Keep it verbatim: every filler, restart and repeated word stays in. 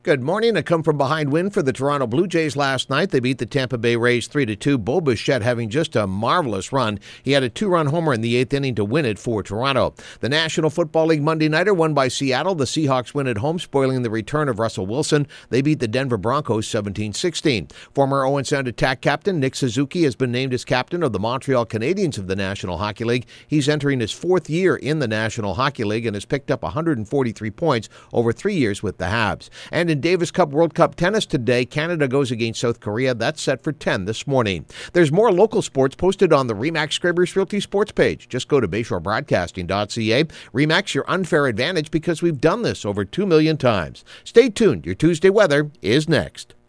Good morning. A come-from-behind win for the Toronto Blue Jays last night. They beat the Tampa Bay Rays three to two. Bo Bichette having just a marvelous run. He had a two-run homer in the eighth inning to win it for Toronto. The National Football League Monday Nighter won by Seattle. The Seahawks win at home, spoiling the return of Russell Wilson. They beat the Denver Broncos seventeen sixteen. Former Owen Sound Attack captain Nick Suzuki has been named as captain of the Montreal Canadiens of the National Hockey League. He's entering his fourth year in the National Hockey League and has picked up one hundred forty-three points over three years with the Habs. And in Davis Cup World Cup tennis today, Canada goes against South Korea. That's set for ten this morning. There's more local sports posted on the RE/MAX Scrapers Realty sports page. Just go to bayshore broadcasting dot c a. RE/MAX, your unfair advantage, because we've done this over two million times. Stay tuned. Your Tuesday weather is next.